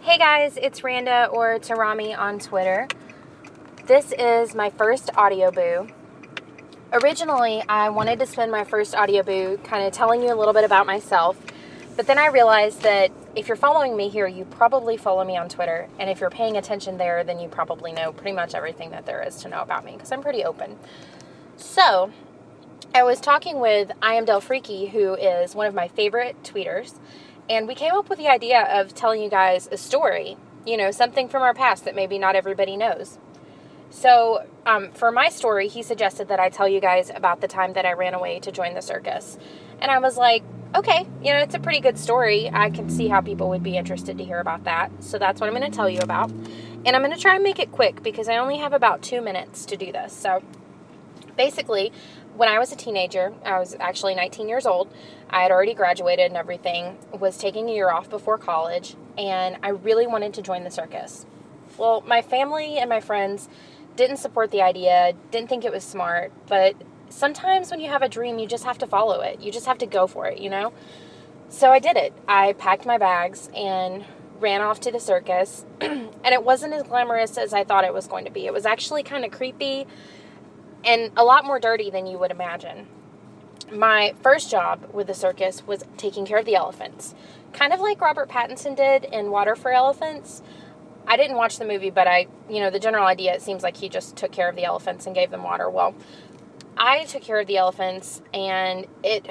Hey guys, it's Randa or Tarami on Twitter. This is my first audio boo. Originally, I wanted to spend my first audio boo kind of telling you a little bit about myself, but then I realized that if you're following me here, you probably follow me on Twitter, and if you're paying attention there, then you probably know pretty much everything that there is to know about me, because I'm pretty open. So, I was talking with I Am Del Freaky, who is one of my favorite tweeters, and we came up with the idea of telling you guys a story, something from our past that maybe not everybody knows. So, for my story, he suggested that I tell you guys about the time that I ran away to join the circus. And I was like, okay, it's a pretty good story. I can see how people would be interested to hear about that. So that's what I'm going to tell you about. And I'm going to try and make it quick because I only have about 2 minutes to do this. So, basically, when I was a teenager, I was actually 19 years old. I had already graduated and everything, was taking a year off before college, and I really wanted to join the circus. Well, my family and my friends didn't support the idea, didn't think it was smart, but sometimes when you have a dream, you just have to follow it. You just have to go for it, So I did it. I packed my bags and ran off to the circus, and it wasn't as glamorous as I thought it was going to be. It was actually kind of creepy and a lot more dirty than you would imagine. My first job with the circus was taking care of the elephants. Kind of like Robert Pattinson did in Water for Elephants. I didn't watch the movie, but the general idea, it seems like he just took care of the elephants and gave them water. Well, I took care of the elephants, and it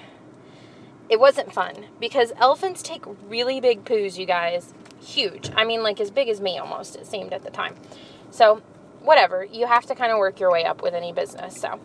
wasn't fun because elephants take really big poos, you guys. Huge. I mean, like as big as me almost, it seemed at the time. So, whatever. You have to kind of work your way up with any business. So,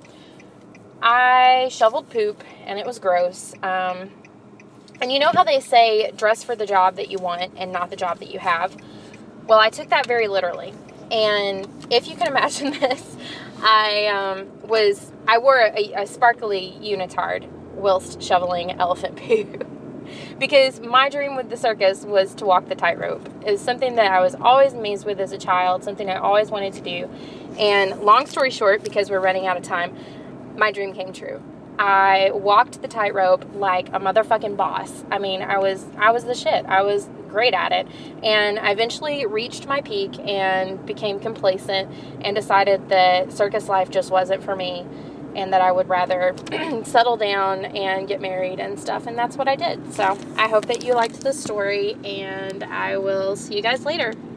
I shoveled poop, and it was gross. And you know how they say, dress for the job that you want and not the job that you have? Well, I took that very literally. And if you can imagine this, I wore a sparkly unitard whilst shoveling elephant poo. Because my dream with the circus was to walk the tightrope. It was something that I was always amazed with as a child, something I always wanted to do. And long story short, because we're running out of time, my dream came true. I walked the tightrope like a motherfucking boss. I mean, I was the shit. I was great at it. And I eventually reached my peak and became complacent and decided that circus life just wasn't for me and that I would rather settle down and get married and stuff. And that's what I did. So I hope that you liked the story, and I will see you guys later.